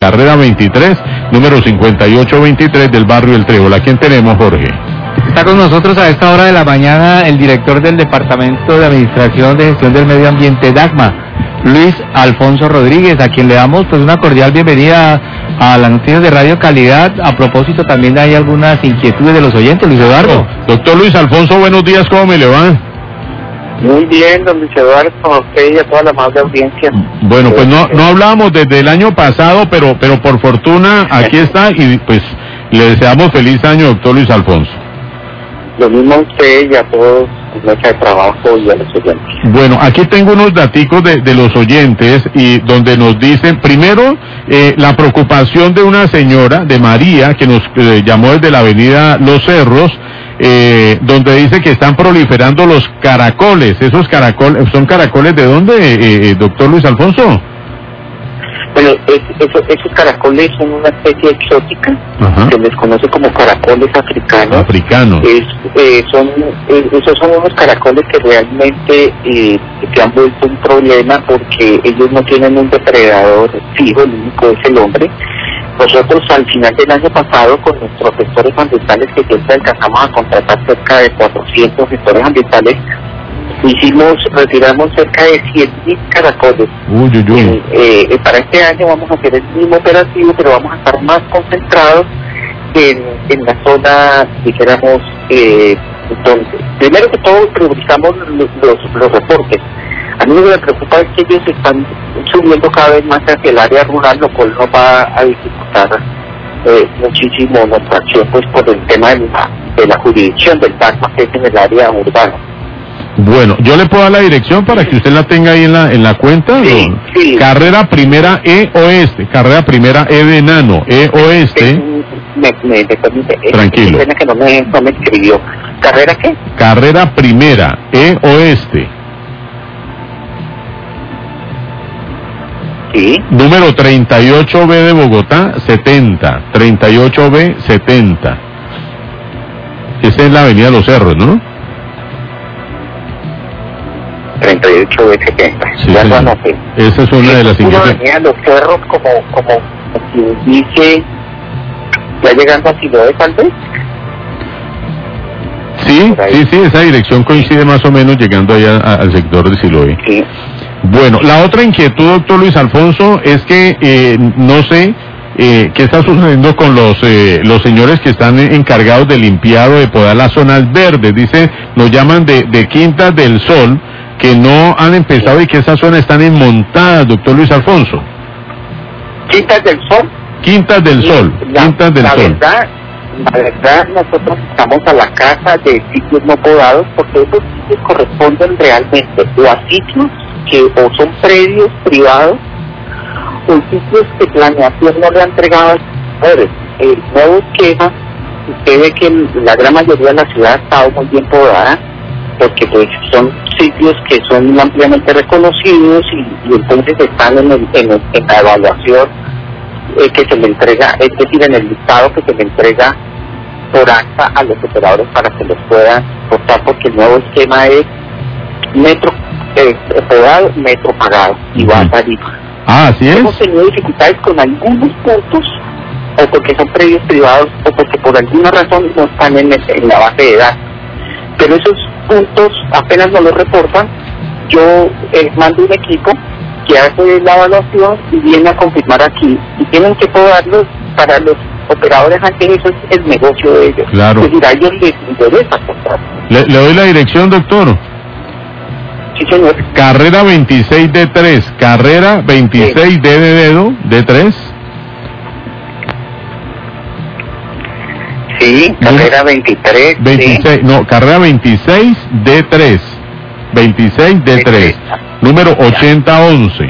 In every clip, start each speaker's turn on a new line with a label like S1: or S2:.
S1: carrera 23, número 5823 del barrio El Trébol. ¿A quién tenemos, Jorge?
S2: Está con nosotros a esta hora de la mañana el director del Departamento de Administración de Gestión del Medio Ambiente, DACMA, Luis Alfonso Rodríguez, a quien le damos pues una cordial bienvenida a las noticias de Radio Calidad. A propósito, también hay algunas inquietudes de los oyentes, Luis Eduardo.
S1: Doctor Luis Alfonso, buenos días, ¿cómo me le va?
S3: Muy bien, don Luis Eduardo, con usted y a toda la amable audiencia.
S1: Bueno, pues no hablábamos desde el año pasado, pero por fortuna aquí está y pues le deseamos feliz año, doctor Luis Alfonso.
S3: Lo mismo a usted y a todos la mesa de trabajo y a los oyentes.
S1: Bueno, aquí tengo unos daticos de los oyentes y donde nos dicen, primero, la preocupación de una señora, de María, que nos llamó desde la avenida Los Cerros, donde dice que están proliferando los caracoles. ¿Esos caracoles, son caracoles de dónde, doctor Luis Alfonso?
S3: Bueno, esos caracoles son una especie exótica. Ajá. Se les conoce como caracoles africanos. Esos son unos caracoles que realmente se han vuelto un problema porque ellos no tienen un depredador fijo, el único es el hombre. Nosotros al final del año pasado, con nuestros gestores ambientales, que siempre alcanzamos a contratar cerca de 400 gestores ambientales, retiramos cerca de 100.000 caracoles. Para este año vamos a hacer el mismo operativo, pero vamos a estar más concentrados en la zona, dijéramos, donde primero que todo priorizamos los reportes. A mí lo que me preocupa es que ellos están subiendo cada vez más hacia el área rural, lo cual nos va a dificultar muchísimo nuestra acción, pues por el tema de la jurisdicción del DACMA, que es en el área urbana.
S1: Bueno, yo le puedo dar la dirección para que usted la tenga ahí en la cuenta.
S3: Sí.
S1: Carrera Primera E Oeste, Carrera Primera E de Enano, E Oeste.
S3: Me permite.
S1: Tranquilo.
S3: Que no me escribió. ¿Carrera qué?
S1: Carrera Primera E Oeste.
S3: Sí.
S1: Número 38B de Bogotá, 70. 38B 70. Esa es la avenida Los Cerros, ¿no?
S3: 38B70.
S1: Sí,
S3: ya lo anoté.
S1: Esa es una de las
S3: inquietudes. Avenida Los Cerros, como dice, ya llegando a Siloé, tal vez.
S1: Sí, esa dirección coincide más o menos llegando allá al sector de Siloé.
S3: Sí.
S1: Bueno, la otra inquietud, doctor Luis Alfonso, es que no sé qué está sucediendo con los señores que están encargados de limpiar o de podar las zonas verdes. Dice, nos llaman de Quintas del Sol, que no han empezado y que esas zonas están enmontadas, doctor Luis Alfonso.
S3: ¿Quintas del Sol?
S1: Quintas del Sol, Quintas del Sol.
S3: La verdad, nosotros estamos a la casa de sitios no podados porque esos sitios corresponden realmente o a sitios que o son predios privados o sitios que planeación no le ha entregado a los poderes. El nuevo esquema, usted ve que la gran mayoría de la ciudad ha estado muy bien podada porque pues son sitios que son ampliamente reconocidos y entonces están en la evaluación que se le entrega, es decir, en el listado que se le entrega por acta a los operadores para que los puedan votar, porque el nuevo esquema es metro podado, metro pagado y va a salir.
S1: Así es.
S3: Hemos tenido dificultades con algunos puntos, o porque son predios privados, o porque por alguna razón no están en la base de datos. Pero esos puntos apenas no los reportan. Yo mando un equipo que hace la evaluación y viene a confirmar aquí. Y tienen que podarlos para los operadores, antes eso es el negocio de ellos.
S1: Claro.
S3: Es decir, a ellos les interesa comprar.
S1: Le doy la dirección, doctor.
S3: Sí, señor.
S1: Carrera 26 D3, Carrera 26 D de dedo, D3.
S3: Sí, carrera 23.
S1: 26, sí. No, carrera 26 D3. 26 D3. Número 8011.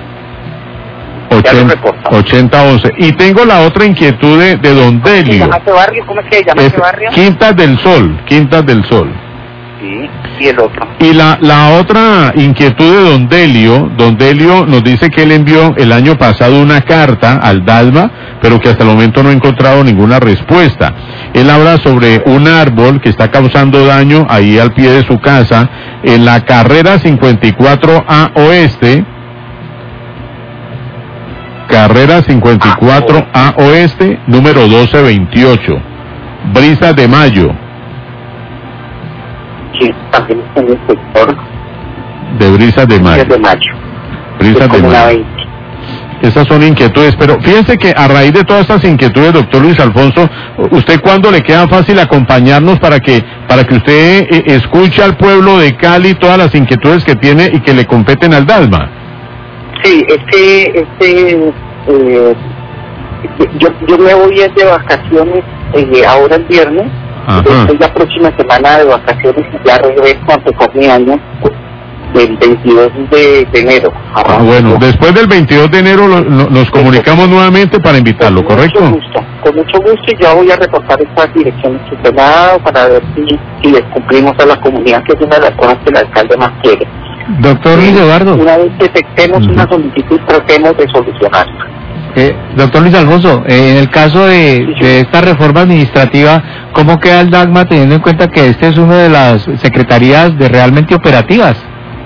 S1: 8011. Y tengo la otra inquietud de Don Delio.
S3: ¿Cómo se llama ese barrio? ¿Cómo es que se llama ese barrio?
S1: Quintas del Sol, Quintas del Sol.
S3: Sí, y el otro.
S1: Y la otra inquietud de Don Delio nos dice que él envió el año pasado una carta al DALMA, pero que hasta el momento no ha encontrado ninguna respuesta. Él habla sobre un árbol que está causando daño ahí al pie de su casa, en la carrera 54A Oeste, carrera 54 A Oeste, número 1228. Brisas de Mayo.
S3: Sí, también está en el sector
S1: De Brisas de Mayo.
S3: de Mayo.
S1: Brisas de
S3: Comuna
S1: Mayo.
S3: 20.
S1: Esas son inquietudes, pero fíjense que a raíz de todas estas inquietudes, doctor Luis Alfonso, ¿usted cuándo le queda fácil acompañarnos para que usted escuche al pueblo de Cali todas las inquietudes que tiene y que le competen al DASMA?
S3: Sí, yo me voy de vacaciones ahora el viernes. Estoy la próxima semana de vacaciones y ya regreso a empezar mi año el 22 de enero.
S1: Bueno, después del 22 de enero nos comunicamos nuevamente para invitarlo, ¿correcto?
S3: Con mucho gusto, y ya voy a reportar estas direcciones que usted me ha dado para ver si les cumplimos a la comunidad, que es una de las cosas que el alcalde más quiere.
S2: Doctor Luis Eduardo.
S3: Una vez que detectemos una solicitud, tratemos de solucionarla.
S2: Doctor Luis Alfonso, en el caso de esta reforma administrativa, ¿cómo queda el DAGMA teniendo en cuenta que este es una de las secretarías realmente operativas?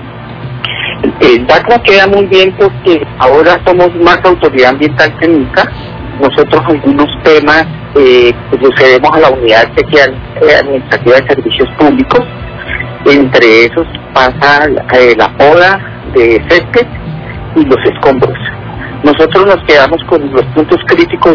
S3: El DACMA queda muy bien porque ahora somos más autoridad ambiental que nunca. Nosotros algunos temas procedemos a la unidad especial administrativa de servicios públicos. Entre esos pasa la poda de césped y los escombros. Nosotros nos quedamos con los puntos críticos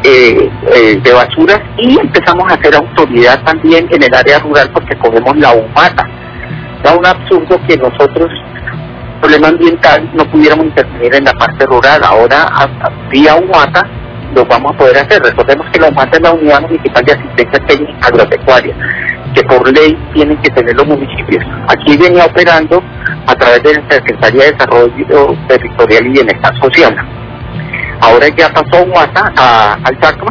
S3: de basura y empezamos a hacer autoridad también en el área rural porque cogemos la humata. Da un absurdo que nosotros, problema ambiental, no pudiéramos intervenir en la parte rural. Ahora, vía humata, lo vamos a poder hacer. Recordemos que la humata es la unidad municipal de asistencia técnica agropecuaria, que por ley tienen que tener los municipios. Aquí venía operando a través de la Secretaría de Desarrollo Territorial y Bienestar Social. Ahora ya pasó humata al DACMA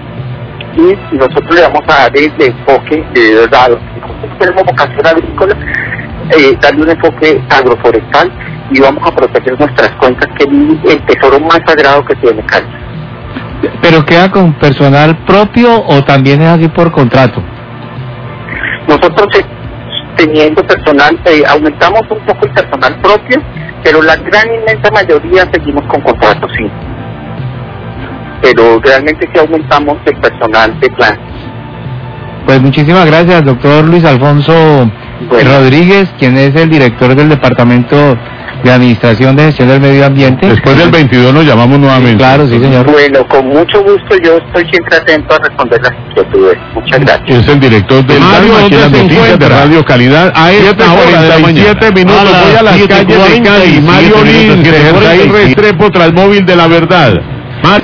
S3: y nosotros le vamos a dar el enfoque de verdad. Nosotros tenemos vocación agrícola, darle un enfoque agroforestal y vamos a proteger nuestras cuencas, que es el tesoro más sagrado que tiene Cali.
S2: ¿Pero queda con personal propio o también es así por contrato?
S3: Nosotros teniendo personal, aumentamos un poco el personal propio, pero la gran inmensa mayoría seguimos con contratos, sí. Pero realmente sí aumentamos el personal de plan.
S2: Pues muchísimas gracias, doctor Luis Alfonso Rodríguez, quien es el director del Departamento de Administración de Gestión del Medio Ambiente.
S1: Después del 22 nos llamamos nuevamente.
S2: Claro, sí, señor.
S3: Bueno, con mucho gusto, yo estoy siempre atento a responder las inquietudes. Muchas gracias.
S1: Es el director del
S2: Mario,
S1: aquí en las noticias de Radio Calidad. A esta hora de la mañana. 7 minutos, voy a las calles de Cali. Mario Lins, Restrepo, Transmóvil de la Verdad.